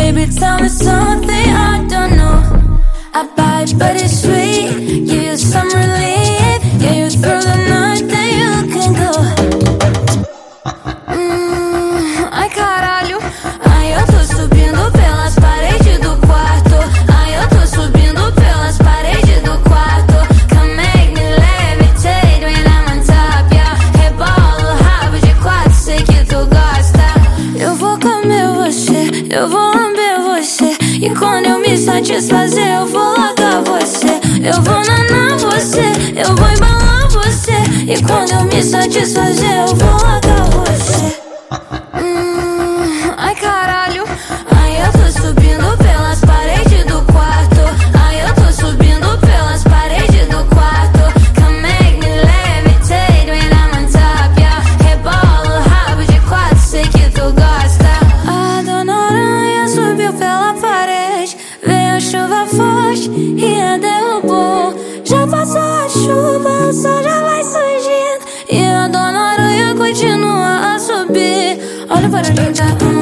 Baby, tell me something I don't know about, but it's sweet. Give you some relief. Yeah, you through the night, then you can go. Ai caralho, ai eu tô subindo pelas paredes do quarto. Ai eu tô subindo pelas paredes do quarto. Come make me levitate when I'm on top, yeah. Rebola o rabo de quatro, sei que tu gosta. Eu vou comer você, eu vou lamber você. E quando eu me satisfazer, eu vou largar você. Eu vou nanar você, eu vou embalar você. E quando eu me satisfazer, eu vou largar você. Ai caralho, ai eu tô subindo pelas paredes do quarto. Ai eu tô subindo pelas paredes do quarto. Come make me levitate when I'm on top, yeah. Rebola o rabo de quatro, sei que tu gosta. A dona Aranha subiu pela parede. Veio a chuva forte e a derrubou. Já passou a chuva, o sol já vai surgindo. E a dona Aranha continua a subir. Olha para onde tá.